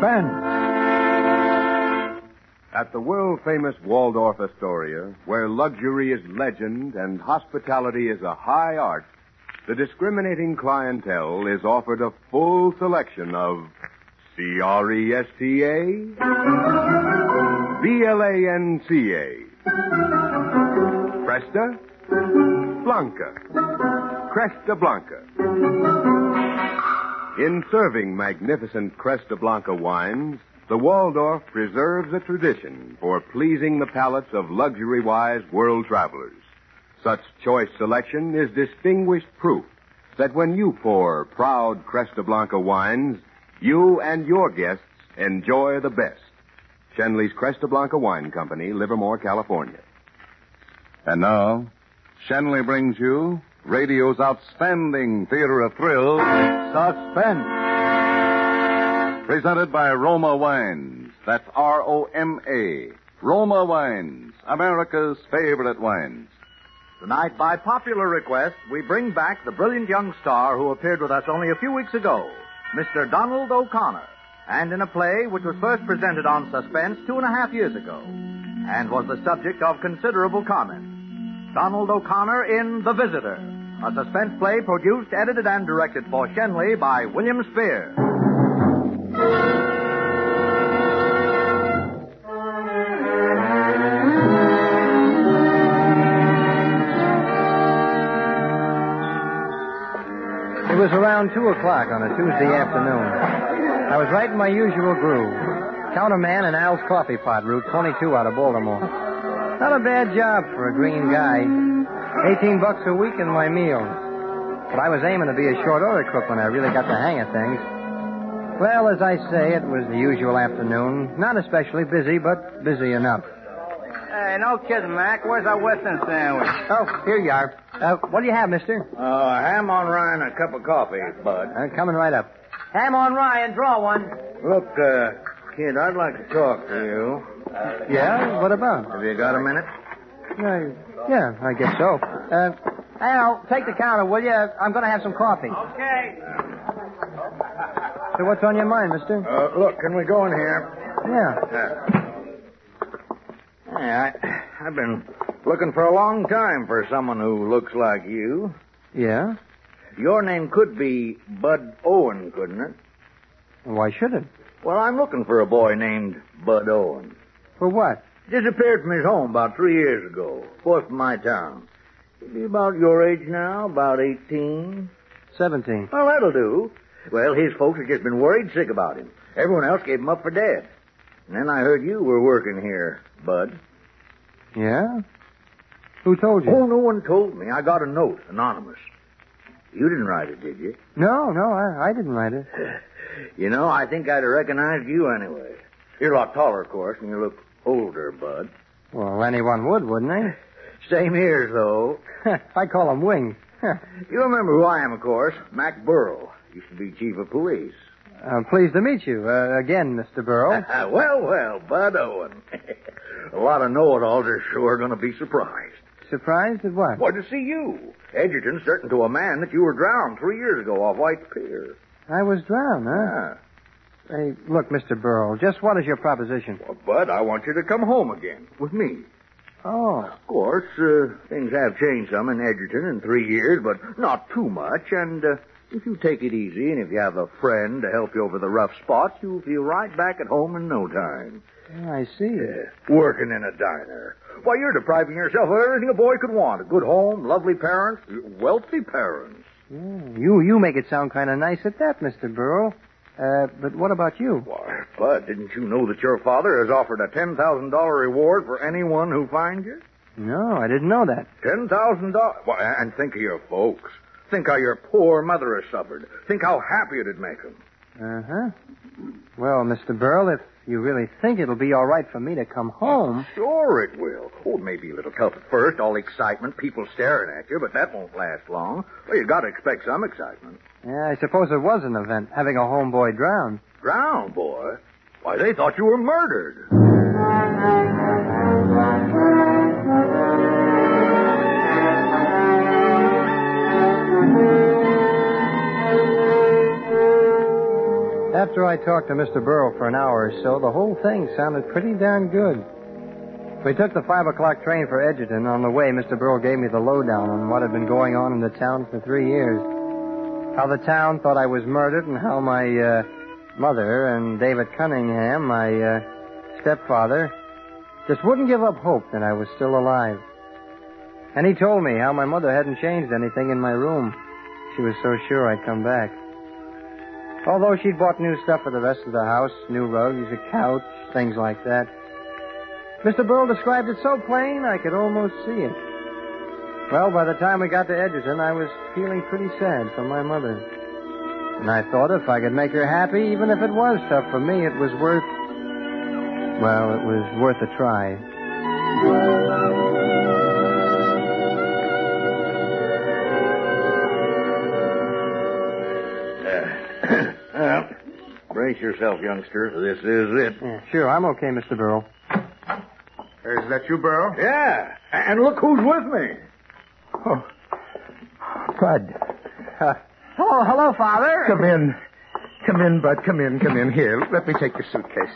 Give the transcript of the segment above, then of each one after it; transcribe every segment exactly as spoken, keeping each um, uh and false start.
Suspense. At the world-famous Waldorf Astoria, where luxury is legend and hospitality is a high art, the discriminating clientele is offered a full selection of C R E S T A, B L A N C A, Cresta, Blanca, Cresta Blanca. In serving magnificent Cresta Blanca wines, the Waldorf preserves a tradition for pleasing the palates of luxury-wise world travelers. Such choice selection is distinguished proof that when you pour proud Cresta Blanca wines, you and your guests enjoy the best. Shenley's Cresta Blanca Wine Company, Livermore, California. And now, Shenley brings you radio's outstanding theater of thrills, Suspense. Presented by Roma Wines. That's R O M A. Roma Wines, America's favorite wines. Tonight, by popular request, we bring back the brilliant young star who appeared with us only a few weeks ago, Mister Donald O'Connor, and in a play which was first presented on Suspense two and a half years ago, and was the subject of considerable comment. Donald O'Connor in The Visitor, a suspense play produced, edited, and directed for Shenley by William Spear. It was around two o'clock on a Tuesday afternoon. I was right in my usual groove. Counterman in Al's Coffee Pot, Route twenty-two out of Baltimore. Not a bad job for a green guy. Eighteen bucks a week in my meals. But I was aiming to be a short order cook when I really got the hang of things. Well, as I say, it was the usual afternoon. Not especially busy, but busy enough. Hey, no kidding, Mac. Where's our Western sandwich? Oh, here you are. Uh, what do you have, mister? Uh, ham on rye and a cup of coffee, Bud. Uh, coming right up. Ham on rye and draw one. Look, uh, kid, I'd like to talk to you. Yeah? What about? Have you got a minute? Uh, yeah, I guess so. Uh, Al, take the counter, will you? I'm going to have some coffee. Okay. So what's on your mind, mister? Uh, look, can we go in here? Yeah. Yeah. Yeah, I, I've been looking for a long time for someone who looks like you. Yeah? Your name could be Bud Owen, couldn't it? Why should it? Well, I'm looking for a boy named Bud Owen. For what? Disappeared from his home about three years ago. Boy from my town. He'd be about your age now, about eighteen. Seventeen. Well, that'll do. Well, his folks have just been worried sick about him. Everyone else gave him up for dead. And then I heard you were working here, Bud. Yeah? Who told you? Oh, no one told me. I got a note, anonymous. You didn't write it, did you? No, no, I, I didn't write it. You know, I think I'd have recognized you anyway. You're a lot taller, of course, and you look older, Bud. Well, anyone would, wouldn't they? Same ears, though. I call them wings. You remember who I am, of course. Mac Burrell. Used to be chief of police. I'm pleased to meet you. Uh, again, Mister Burrow. well, well, Bud Owen. A lot of know-it-alls are sure going to be surprised. Surprised at what? Why, to see you. Edgerton certain to a man that you were drowned three years ago off White Pier. I was drowned, huh? Yeah. Hey, look, Mister Burrow, just what is your proposition? Well, Bud, I want you to come home again with me. Oh. Of course, uh, things have changed some in Edgerton in three years, but not too much. And uh, if you take it easy and if you have a friend to help you over the rough spots, you'll feel right back at home in no time. I see. Yeah, working in a diner. Why, you're depriving yourself of everything a boy could want. A good home, lovely parents, wealthy parents. Yeah, you you make it sound kind of nice at that, Mister Burrow. Uh, but what about you? Why, Bud, didn't you know that your father has offered a ten thousand dollars reward for anyone who finds you? No, I didn't know that. ten thousand dollars? Why, and think of your folks. Think how your poor mother has suffered. Think how happy it'd make them. Uh-huh. Well, Mister Burrell, if you really think it'll be all right for me to come home... Sure it will. Oh, it may be a little tough at first, all excitement, people staring at you, but that won't last long. Well, you got to expect some excitement. Yeah, I suppose it was an event, having a homeboy drowned. Drowned, boy? Why, they thought you were murdered. That after I talked to Mister Burrow for an hour or so, the whole thing sounded pretty darn good. We took the five o'clock train for Edgerton. On the way, Mister Burrow gave me the lowdown on what had been going on in the town for three years. How the town thought I was murdered and how my uh, mother and David Cunningham, my uh, stepfather, just wouldn't give up hope that I was still alive. And he told me how my mother hadn't changed anything in my room. She was so sure I'd come back. Although she'd bought new stuff for the rest of the house, new rugs, a couch, things like that. Mister Burrow described it so plain I could almost see it. Well, by the time we got to Edgerton, I was feeling pretty sad for my mother. And I thought if I could make her happy, even if it was tough for me, it was worth... Well, it was worth a try. Uh, well, brace yourself, youngster. This is it. Yeah, sure, I'm okay, Mister Burrow. Is that you, Burrow? Yeah, and look who's with me. Oh, Bud. Uh, hello, hello, Father. Come in. Come in, Bud. Come in, come in. Here, let me take your suitcase.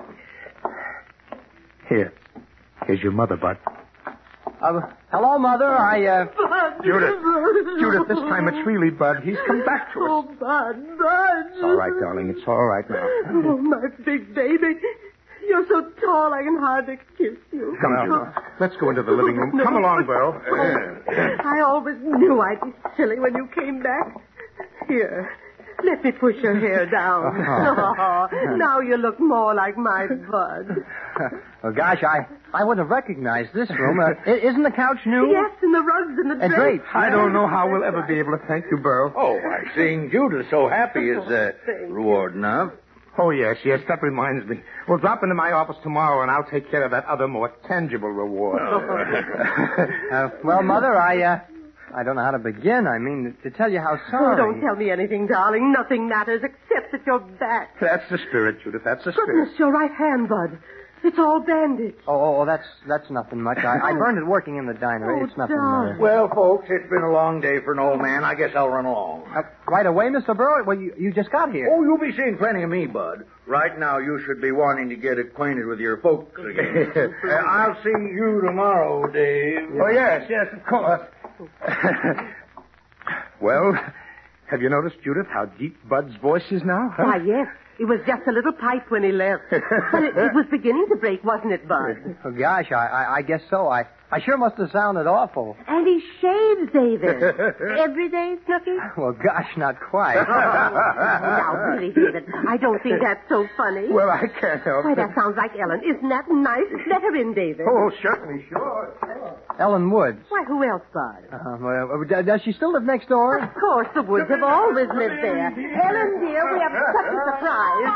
Here. Here's your mother, Bud. Uh, hello, Mother. I, uh... Bud. Judith. Judith, this time it's really Bud. He's come back to us. Oh, Bud, Bud. It's all right, darling. It's all right now. Oh, my big baby. You're so tall I can hardly kiss you. Come, Judith. Let's go into the living room. No. Come along, Burrow. I always knew I'd be silly when you came back. Here, let me push your hair down. Oh, now you look more like my Bud. Oh, gosh, I, I wouldn't have recognized this room. Uh, i- isn't the couch new? Yes, and the rugs and the And drapes. drapes. I don't know how we'll ever be able to thank you, Burrow. Oh, why, seeing Judith so happy is uh, reward enough. Oh, yes, yes, that reminds me. We'll drop into my office tomorrow, and I'll take care of that other more tangible reward. Uh, well, Mother, I, uh... I don't know how to begin. I mean, to tell you how Oh, sorry. don't tell me anything, darling. Nothing matters except that you're back. That's the spirit, Judith. That's the spirit. Goodness, your right hand, Bud. It's all bandaged. Oh, oh, oh, that's that's nothing much. I, I burned it working in the diner. Oh, it's nothing, darling. Mother. Well, folks, it's been a long day for an old man. I guess I'll run along. Uh, right away, Mister Burrow? Well, you, you just got here. Oh, you'll be seeing plenty of me, Bud. Right now, you should be wanting to get acquainted with your folks again. uh, I'll see you tomorrow, Dave. Oh, yes, yes, of course. Well, have you noticed, Judith, how deep Bud's voice is now? Huh? Why, yes. It was just a little pipe when he left. But it, it was beginning to break, wasn't it, Bud? Oh, gosh, I, I, I guess so. I, I sure must have sounded awful. And he shaves, David. Every day, Snooky? Well, gosh, not quite. Now, really, David, I don't think that's so funny. Well, I can't help Why, it. that sounds like Ellen. Isn't that nice? Let her in, David. Oh, certainly, sure. Ellen Woods. Why, who else, Bud? Uh, well, d- does she still live next door? Of course, the Woods have always lived there. Ellen, dear, we have such a surprise.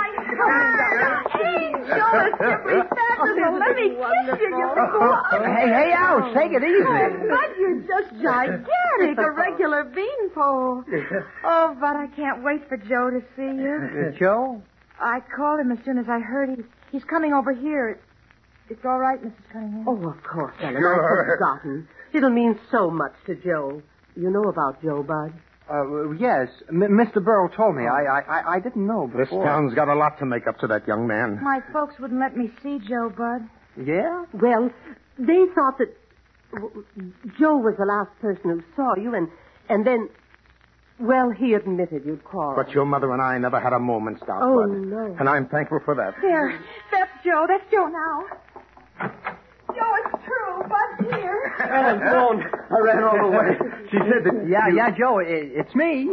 Hey, show us every Saturday. Let me kiss you. You can go on. Hey, hey, ouch. Take it easy. Oh, Bud, you're just gigantic. A regular beanpole. Oh, Bud, I can't wait for Joe to see you. Uh, Joe? I called him as soon as I heard he, he's coming over here. It's, it's all right, Missus Cunningham. Oh, of course, Ellen. Sure. I'd forgotten. It'll mean so much to Joe. You know about Joe, Bud? Uh, yes. M- Mister Burrow told me. I, I, I- I didn't know This before. town's got a lot to make up to that young man. My folks wouldn't let me see Joe, Bud. Yeah? Well, they thought that w- Joe was the last person who saw you, and and then, well, he admitted you'd quarreled. But your mother and I never had a moment's doubt, Oh, Bud. no. And I'm thankful for that. There. That's Joe. That's Joe now. Joe, it's true. Bud's here. Ellen phoned. I ran all the way. She said that... Yeah, yeah, Joe, it, it's me.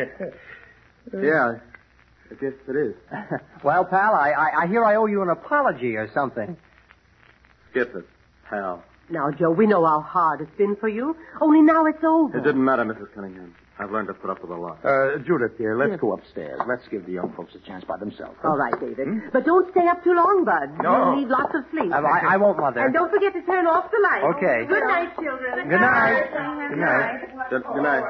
Yeah, I guess it is. Well, pal, I, I, I hear I owe you an apology or something. Skip it, pal. Now, Joe, we know how hard it's been for you. Only now it's over. It didn't matter, Missus Cunningham. I've learned to put up with a lot. Uh, Judith, dear, let's go upstairs. Let's give the young folks a chance by themselves. All right, David. But don't stay up too long, Bud. No. You'll need lots of sleep. I, I, I won't, Mother. And don't forget to turn off the light. Okay. Good night, children. Good night. Good night. Good, good night.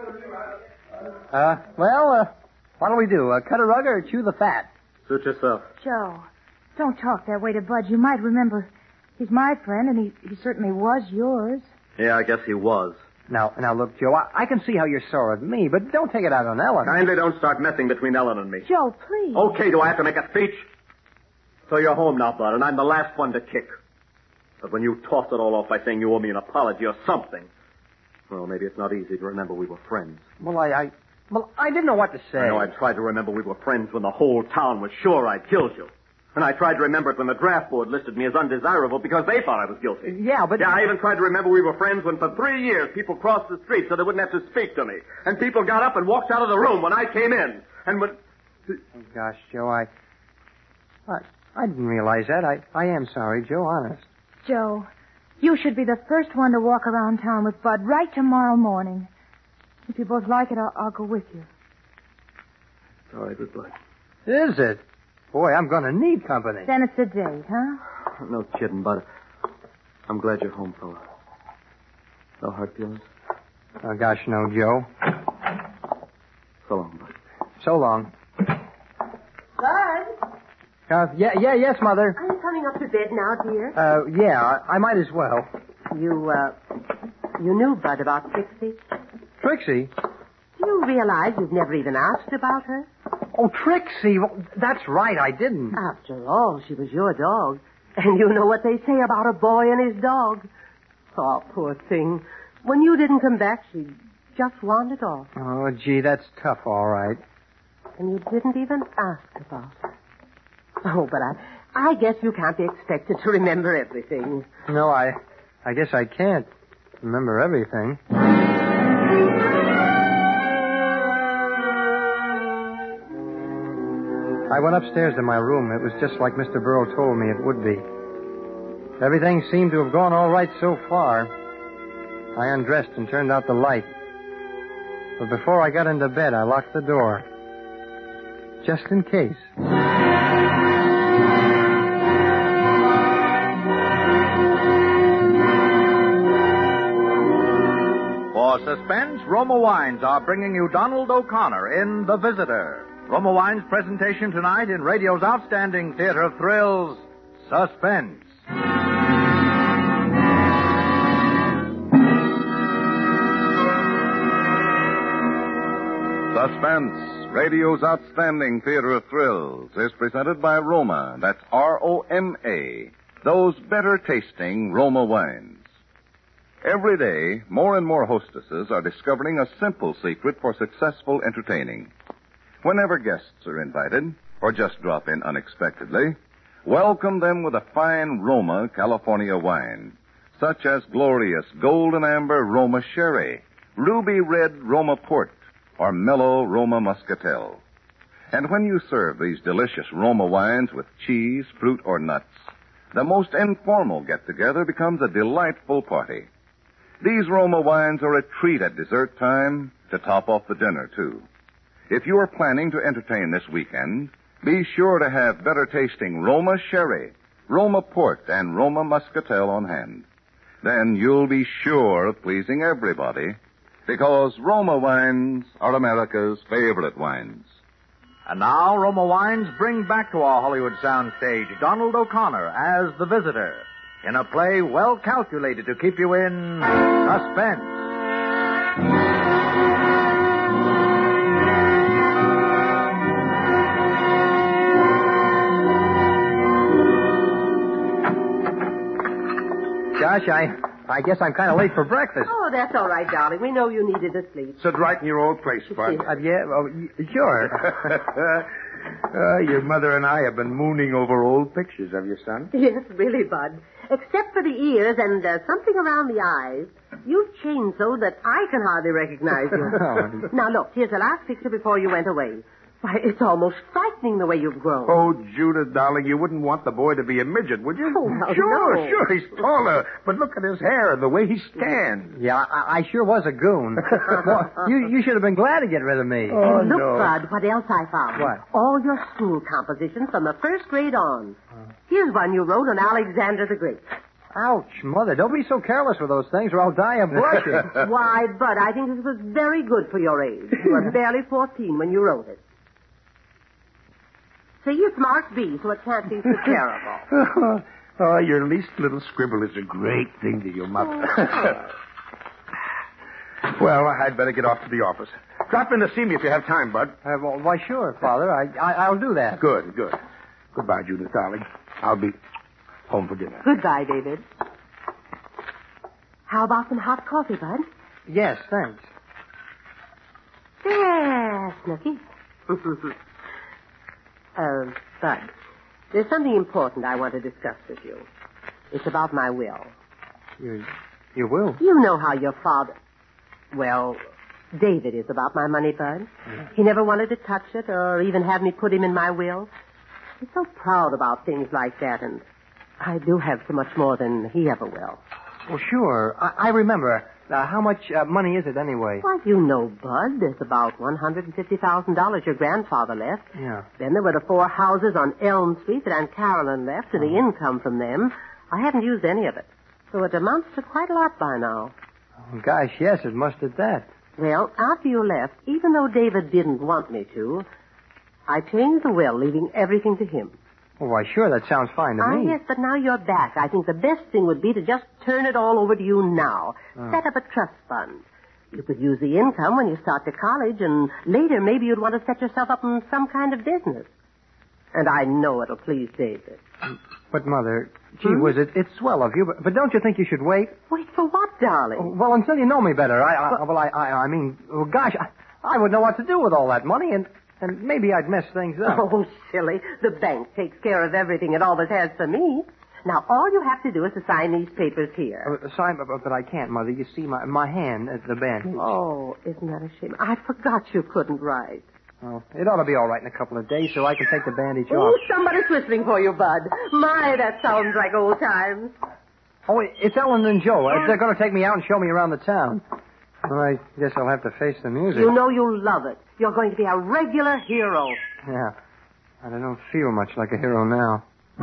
Uh, well, uh, what'll we do? Uh, cut a rug or chew the fat? Suit yourself. Joe, don't talk that way to Bud. You might remember he's my friend, and he, he certainly was yours. Yeah, I guess he was. Now, now look, Joe, I, I can see how you're sore at me, but don't take it out on Ellen. Kindly don't start messing between Ellen and me. Joe, please. Okay, do I have to make a speech? So you're home now, Bud, and I'm the last one to kick. But when you toss it all off by saying you owe me an apology or something, well, maybe it's not easy to remember we were friends. Well, I, I, well, I didn't know what to say. I know I tried to remember we were friends when the whole town was sure I'd killed you. And I tried to remember it when the draft board listed me as undesirable because they thought I was guilty. Yeah, but... Yeah, I even tried to remember we were friends when for three years people crossed the street so they wouldn't have to speak to me. And people got up and walked out of the room when I came in. And when... Oh, gosh, Joe, I... I, I didn't realize that. I, I am sorry, Joe, honest. Joe, you should be the first one to walk around town with Bud right tomorrow morning. If you both like it, I'll, I'll go with you. All right, good Bud. Is it? Boy, I'm going to need company. Then it's a date, huh? No kidding, Bud. I'm glad you're home, fella. No hard feelings? Oh, gosh, no, Joe. So long, Bud. So long. Bud? Uh, yeah, yeah, yes, Mother. Are you coming up to bed now, dear? Uh, yeah, I, I might as well. You, uh, you knew Bud about Trixie? Trixie? Do you realize you've never even asked about her? Oh, Trixie. Well, that's right, I didn't. After all, she was your dog. And you know what they say about a boy and his dog. Oh, poor thing. When you didn't come back, she just wandered off. Oh, gee, that's tough, all right. And you didn't even ask about her. Oh, but I, I guess you can't be expected to remember everything. No, I, I guess I can't remember everything. I went upstairs to my room. It was just like Mister Burrow told me it would be. Everything seemed to have gone all right so far. I undressed and turned out the light. But before I got into bed, I locked the door. Just in case. For suspense, Roma Wines are bringing you Donald O'Connor in The Visitor. Roma Wines' presentation tonight in radio's outstanding theater of thrills, Suspense. Suspense, radio's outstanding theater of thrills, is presented by Roma. That's R O M A. Those better tasting Roma wines. Every day, more and more hostesses are discovering a simple secret for successful entertaining. Whenever guests are invited, or just drop in unexpectedly, welcome them with a fine Roma California wine, such as glorious golden amber Roma Sherry, ruby red Roma Port, or mellow Roma Muscatel. And when you serve these delicious Roma wines with cheese, fruit, or nuts, the most informal get-together becomes a delightful party. These Roma wines are a treat at dessert time to top off the dinner, too. If you are planning to entertain this weekend, be sure to have better-tasting Roma Sherry, Roma Port, and Roma Muscatel on hand. Then you'll be sure of pleasing everybody, because Roma wines are America's favorite wines. And now, Roma Wines bring back to our Hollywood soundstage Donald O'Connor as the visitor in a play well calculated to keep you in suspense. Gosh, I, I guess I'm kind of late for breakfast. Oh, that's all right, darling. We know you needed to sleep. Sit right in your old place, Bud. Uh, yeah, well, y- sure. uh, your mother and I have been mooning over old pictures of your son. Yes, really, Bud. Except for the ears and uh, something around the eyes, you've changed so that I can hardly recognize you. Oh. Now, look, here's the last picture before you went away. Why, it's almost frightening the way you've grown. Oh, Judith, darling, you wouldn't want the boy to be a midget, would you? Oh, well, sure, no. sure, he's taller. But look at his hair and the way he stands. Yeah, I, I sure was a goon. Well, you, you should have been glad to get rid of me. Oh, and look, no. Bud, what else I found. What? All your school compositions from the first grade on. Here's one you wrote on Alexander the Great. Ouch, Mother, don't be so careless with those things or I'll die of blushing. Why, Bud, I think this was very good for your age. You were barely fourteen when you wrote it. See, it's marked B, so it can't be so terrible. Oh, your least little scribble is a great thing to your mother. Well, I'd better get off to the office. Drop in to see me if you have time, Bud. Uh, well, why, sure, Father. I, I, I'll do that. Good, good. Goodbye, Judith, darling. I'll be home for dinner. Goodbye, David. How about some hot coffee, Bud? Yes, thanks. Yeah, Snooky. uh, Bud, there's something important I want to discuss with you. It's about my will. You, you will? You know how your father... Well, David is about my money, Bud. Yeah. He never wanted to touch it or even have me put him in my will. He's so proud about things like that, and I do have so much more than he ever will. Well, sure. I, I remember. Uh, how much uh, money is it anyway? Why, you know, Bud, there's about one hundred fifty thousand dollars your grandfather left. Yeah. Then there were the four houses on Elm Street that Aunt Carolyn left, and the income from them. I haven't used any of it. So it amounts to quite a lot by now. Oh, gosh, yes, it must at that. Well, after you left, even though David didn't want me to, I changed the will, leaving everything to him. Oh, why, sure, that sounds fine to ah, me. Yes, but now you're back. I think the best thing would be to just turn it all over to you now. Oh. Set up a trust fund. You could use the income when you start to college, and later maybe you'd want to set yourself up in some kind of business. And I know it'll please David. But, Mother, gee hmm? whiz, it, it's swell of you, but, but don't you think you should wait? Wait for what, darling? Well, until you know me better. I, I well, I, I, I mean, well, gosh, I, I would know what to do with all that money, and, and maybe I'd mess things up. Oh, silly. The bank takes care of everything it always has for me. Now, all you have to do is to sign these papers here. Uh, sign, but, but I can't, Mother. You see, my, my hand at the bandage. Oh, isn't that a shame? I forgot you couldn't write. Oh, it ought to be all right in a couple of days so I can take the bandage Oh, off. somebody's whistling for you, Bud. My, that sounds like old times. Oh, it's Ellen and Joe. Uh, they're going to take me out and show me around the town. Well, I guess I'll have to face the music. You know you'll love it. You're going to be a regular hero. Yeah. I don't feel much like a hero now.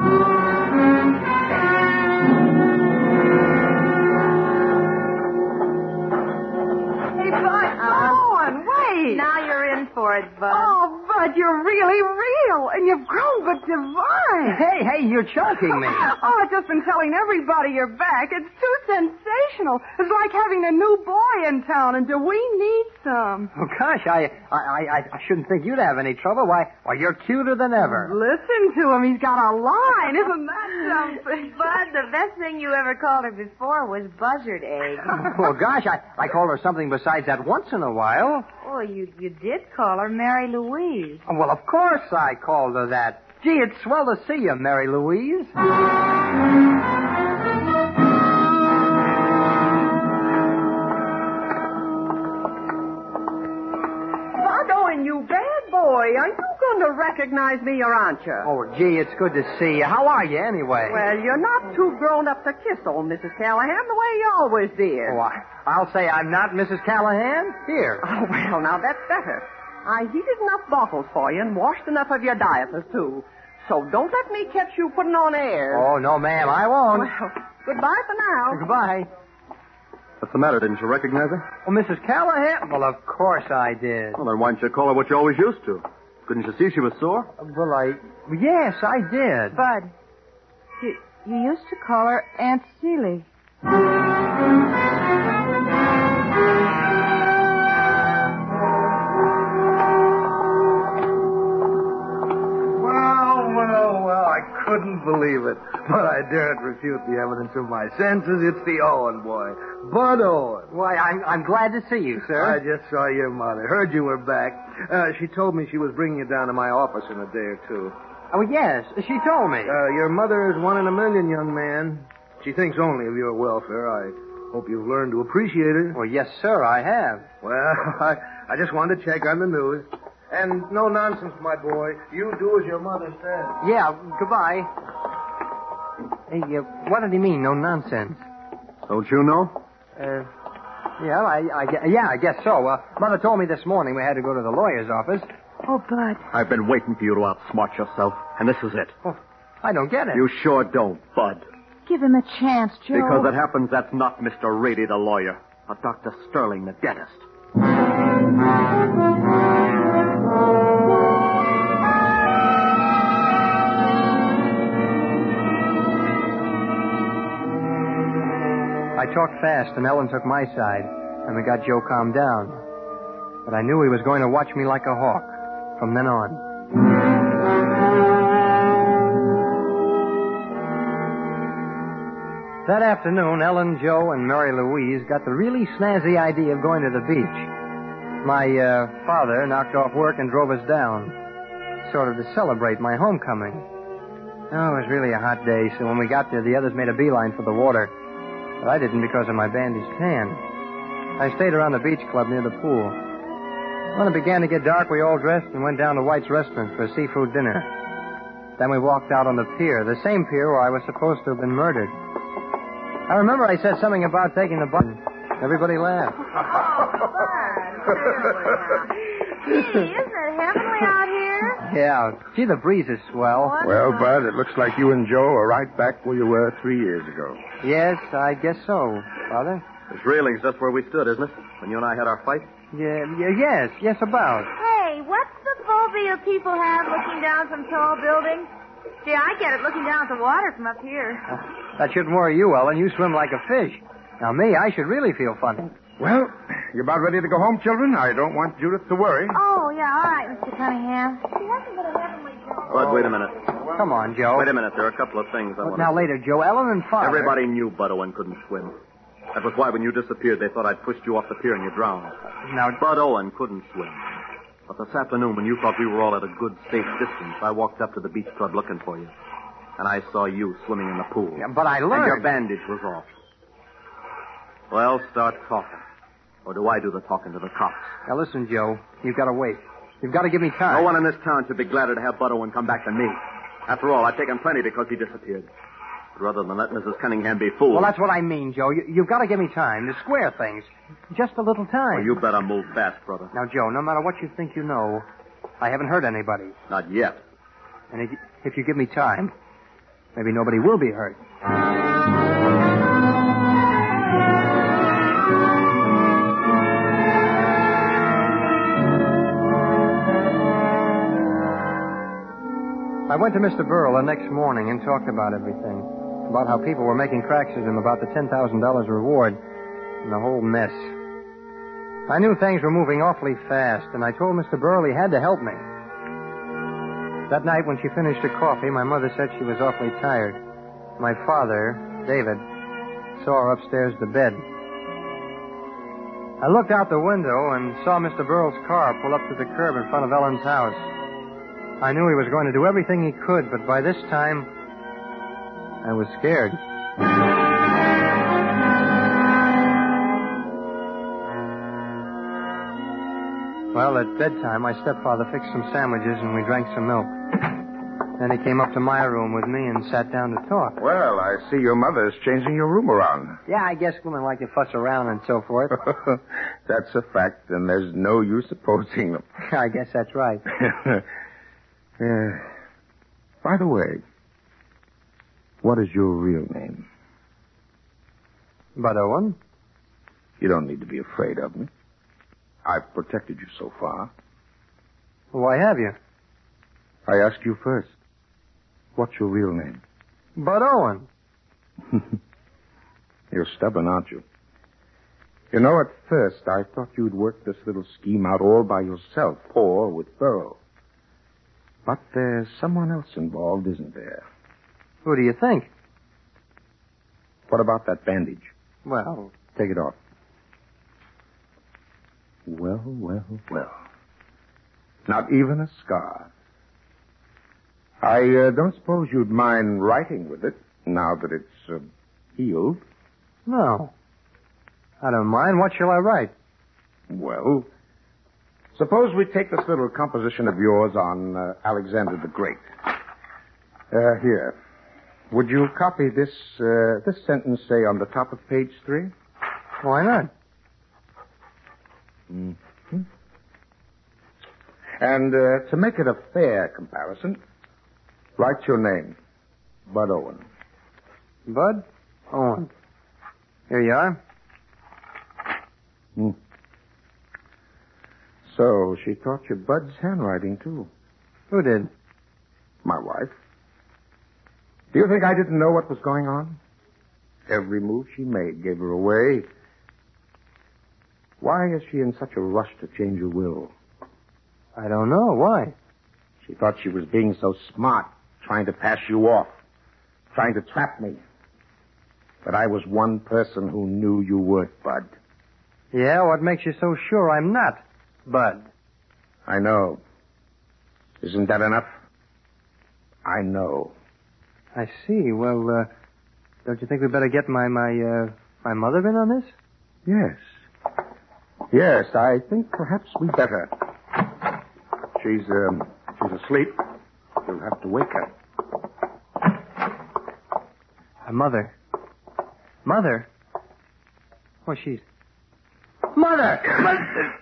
Hey, Bud, come on, wait. Now you're in for it, Bud. Oh, Bud, you're really real, and you've grown but divine. Hey, hey, you're choking me. Oh, I've just been telling everybody you're back. It's too sensational. It's like having a new boy in town, and do we need some? Oh, gosh, I, I, I, I shouldn't think you'd have any trouble. Why, why, you're cuter than ever. Listen to him. He's got a line. Isn't that something? Bud, the best thing you ever called her before was buzzard egg. Well, gosh, I, I called her something besides that once in a while. Oh, you, you did call her Mary Louise. Well, of course I called her that. Gee, it's swell to see you, Mary Louise. Bud, you bad boy. Are you going to recognize me or aren't you? Oh, gee, it's good to see you. How are you, anyway? Well, you're not too grown up to kiss old Missus Callahan the way you always did. Oh, I, I'll say I'm not Missus Callahan. Here. Oh, well, now that's better. I heated enough bottles for you and washed enough of your diapers, too. So don't let me catch you putting on airs. Oh, no, ma'am, I won't. Well, goodbye for now. Goodbye. What's the matter? Didn't you recognize her? Oh, Missus Callahan? Well, of course I did. Well, then why didn't you call her what you always used to? Couldn't you see she was sore? Well, I... Yes, I did. Bud, you, you used to call her Aunt Seeley. Couldn't believe it, but I daren't refute the evidence of my senses. It's the Owen boy, Bud Owen. Why, I'm, I'm glad to see you, sir. I just saw your mother. Heard you were back. Uh, she told me she was bringing you down to my office in a day or two. Oh, yes, she told me. Uh, your mother is one in a million, young man. She thinks only of your welfare. I hope you've learned to appreciate her. Well, yes, sir, I have. Well, I, I just wanted to check on the news. And no nonsense, my boy. You do as your mother said. Yeah, goodbye. Hey, uh, what did he mean, no nonsense? Don't you know? Uh, yeah, I, I, yeah, I guess so. Uh, Mother told me this morning we had to go to the lawyer's office. Oh, Bud. I've been waiting for you to outsmart yourself, and this is it. Oh, I don't get it. You sure don't, Bud. Give him a chance, Joe. Because it happens that's not Mister Rady, the lawyer, but Doctor Sterling, the dentist. I talked fast, and Ellen took my side. and we got Joe calmed down. But I knew he was going to watch me like a hawk from then on. That afternoon, Ellen, Joe, and Mary Louise got the really snazzy idea of going to the beach. My uh, father knocked off work and drove us down, sort of to celebrate my homecoming. Oh, it was really a hot day, so when we got there, the others made a beeline for the water. But I didn't because of my bandaged hand. I stayed around the beach club near the pool. When it began to get dark, we all dressed and went down to White's restaurant for a seafood dinner. Then we walked out on the pier, the same pier where I was supposed to have been murdered. I remember I said something about taking the button. Everybody laughed. Gee, isn't it heavenly out here? Yeah. Gee, the breeze is swell. What? Well, Bud, it looks like you and Joe are right back where you were three years ago. Yes, I guess so, Father. This railing's just where we stood, isn't it? When you and I had our fight? Yeah, yeah, yes, yes, about. Hey, what's the phobia people have looking down from tall buildings? Gee, I get it looking down at the water from up here. That shouldn't worry you, Ellen. You swim like a fish. Now, me, I should really feel funny. Well, you about ready to go home, children? I don't want Judith to worry. Oh, yeah, all right, Mister Cunningham. She hasn't been a heavenly Joe. Bud, wait a minute. Come on, Joe. Wait a minute. There are a couple of things I Well, want now, to... later, Joe, Ellen and Father... Everybody knew Bud Owen couldn't swim. That was why when you disappeared, they thought I'd pushed you off the pier and you drowned. Now, Bud Owen couldn't swim. But this afternoon, when you thought we were all at a good, safe distance, I walked up to the beach club looking for you. And I saw you swimming in the pool. Yeah, but I learned... And your bandage was off. Well, start talking. Or do I do the talking to the cops? Now, listen, Joe. You've got to wait. You've got to give me time. No one in this town should be gladder to have Bud Owen come back than me. After all, I've taken plenty because he disappeared. But rather than let Missus Cunningham be fooled... Well, that's what I mean, Joe. You, you've got to give me time to square things. Just a little time. Well, you better move fast, brother. Now, Joe, no matter what you think you know, I haven't hurt anybody. Not yet. And if, if you give me time, maybe nobody will be hurt. I went to Mister Burrell the next morning and talked about everything. About how people were making cracks at him about the ten thousand dollars reward and the whole mess. I knew things were moving awfully fast, and I told Mister Burrell he had to help me. That night when she finished her coffee, my mother said she was awfully tired. My father, David, saw her upstairs to bed. I looked out the window and saw Mister Burrell's car pull up to the curb in front of Ellen's house. I knew he was going to do everything he could, but by this time, I was scared. Well, at bedtime, my stepfather fixed some sandwiches and we drank some milk. Then he came up to my room with me and sat down to talk. Well, I see your mother's changing your room around. Yeah, I guess women like to fuss around and so forth. That's a fact, and there's no use opposing them. I guess that's right. Uh, by the way, what is your real name? Bud Owen. You don't need to be afraid of me. I've protected you so far. Why have you? I ask you first. What's your real name? Bud Owen. You're stubborn, aren't you? You know, at first I thought you'd work this little scheme out all by yourself, or with Burrow. But there's someone else involved, isn't there? Who do you think? What about that bandage? Well, take it off. Well, well, well. Not even a scar. I uh, don't suppose you'd mind writing with it, now that it's uh, healed. No. I don't mind. What shall I write? Well, suppose we take this little composition of yours on uh, Alexander the Great. Uh, here. Would you copy this, uh, this sentence, say, on the top of page three? Why not? Mm-hmm. And uh, to make it a fair comparison, write your name. Bud Owen. Bud Owen. Here you are. Hmm. So, she taught you Bud's handwriting, too. Who did? My wife. Do you think I didn't know what was going on? Every move she made gave her away. Why is she in such a rush to change her will? I don't know. Why? She thought she was being so smart, trying to pass you off, trying to trap me. But I was one person who knew you weren't, Bud. Yeah, what makes you so sure I'm not, Bud? I know. Isn't that enough? I know. I see. Well, uh, don't you think we'd better get my, my, uh, my mother in on this? Yes. Yes, I think perhaps we better. She's, um, she's asleep. You'll have to wake her. Uh, mother. Mother? Oh, she's... Mother! Mother!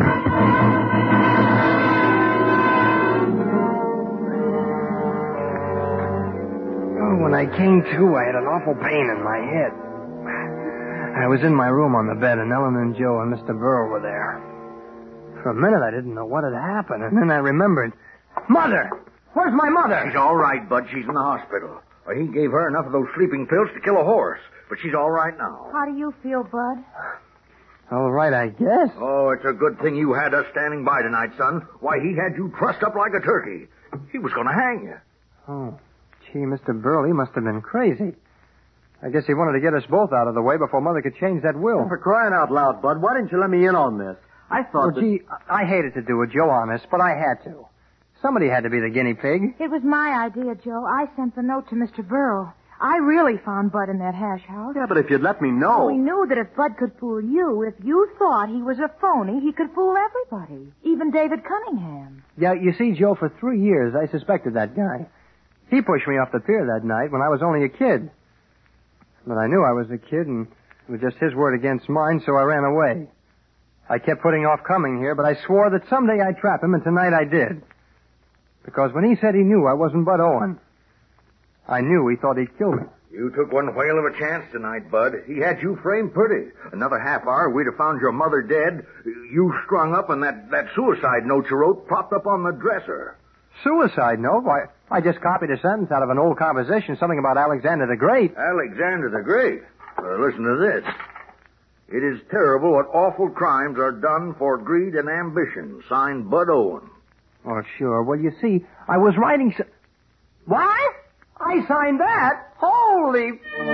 Oh, when I came to, I had an awful pain in my head. I was in my room on the bed, and Ellen and Joe and Mister Burl were there. For a minute, I didn't know what had happened, and then I remembered. Mother! Where's my mother? She's all right, Bud. She's in the hospital. Well, he gave her enough of those sleeping pills to kill a horse, but she's all right now. How do you feel, Bud? All right, I guess. Oh, it's a good thing you had us standing by tonight, son. Why, he had you trussed up like a turkey. He was going to hang you. Oh, gee, Mister Burl, he must have been crazy. I guess he wanted to get us both out of the way before Mother could change that will. For crying out loud, Bud, why didn't you let me in on this? I thought Well, that... gee, I hated to do it, Joe, honest, but I had to. Somebody had to be the guinea pig. It was my idea, Joe. I sent the note to Mister Burl. I really found Bud in that hash house. Yeah, but if you'd let me know... We knew that if Bud could fool you, if you thought he was a phony, he could fool everybody, even David Cunningham. Yeah, you see, Joe, for three years, I suspected that guy. He pushed me off the pier that night when I was only a kid. But I knew I was a kid, and it was just his word against mine, so I ran away. I kept putting off coming here, but I swore that someday I'd trap him, and tonight I did. Because when he said he knew I wasn't Bud Owen, I knew he thought he'd kill me. You took one whale of a chance tonight, Bud. He had you framed pretty. Another half hour, we'd have found your mother dead, you strung up, and that, that suicide note you wrote propped up on the dresser. Suicide note? Why, I just copied a sentence out of an old composition, something about Alexander the Great. Alexander the Great? Uh, listen to this. It is terrible what awful crimes are done for greed and ambition. Signed, Bud Owen. Oh, sure. Well, you see, I was writing... So- what? I signed that? Holy...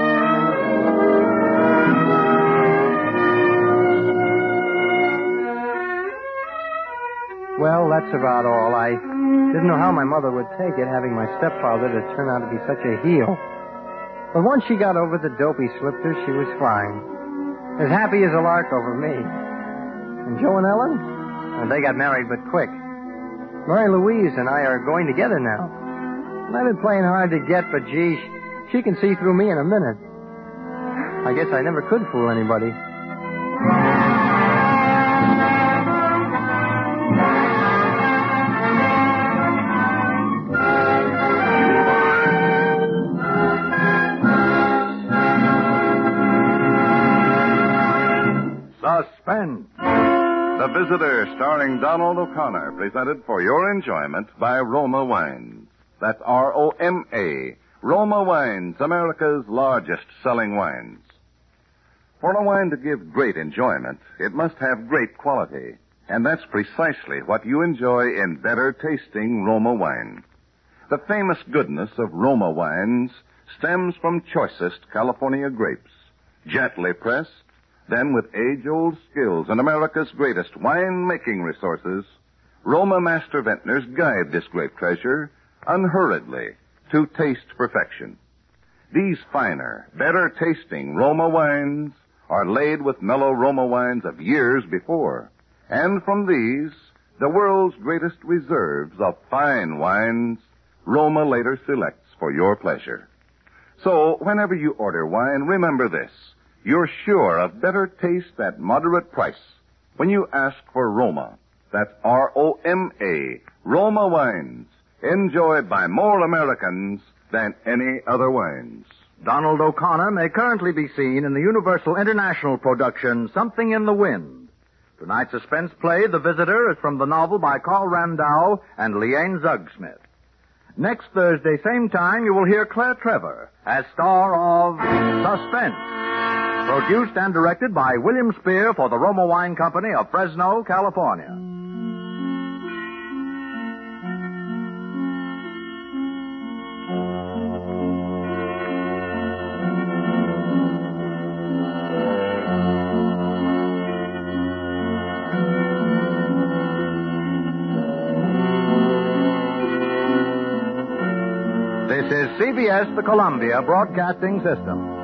Well, that's about all. I didn't know how my mother would take it, having my stepfather to turn out to be such a heel. But once she got over the dope he slipped her, she was fine. As happy as a lark over me. And Joe and Ellen? Well, they got married but quick. Mary Louise and I are going together now. And I've been playing hard to get, but gee, she can see through me in a minute. I guess I never could fool anybody. Suspense. The Visitor, starring Donald O'Connor, presented for your enjoyment by Roma Wines. That's R O M A. Roma Wines, America's largest selling wines. For a wine to give great enjoyment, it must have great quality. And that's precisely what you enjoy in better tasting Roma wine. The famous goodness of Roma wines stems from choicest California grapes, gently pressed, then with age-old skills and America's greatest wine-making resources, Roma master vintners guide this grape treasure unhurriedly to taste perfection. These finer, better-tasting Roma wines are laid with mellow Roma wines of years before. And from these, the world's greatest reserves of fine wines, Roma later selects for your pleasure. So, whenever you order wine, remember this. You're sure of better taste at moderate price when you ask for Roma. That's R O M A, Roma wines, enjoyed by more Americans than any other wines. Donald O'Connor may currently be seen in the Universal International production Something in the Wind. Tonight's suspense play, The Visitor, is from the novel by Carl Randau and Leanne Zugsmith. Next Thursday, same time, you will hear Claire Trevor as star of Suspense. Produced and directed by William Spear for the Roma Wine Company of Fresno, California. This is C B S, the Columbia Broadcasting System.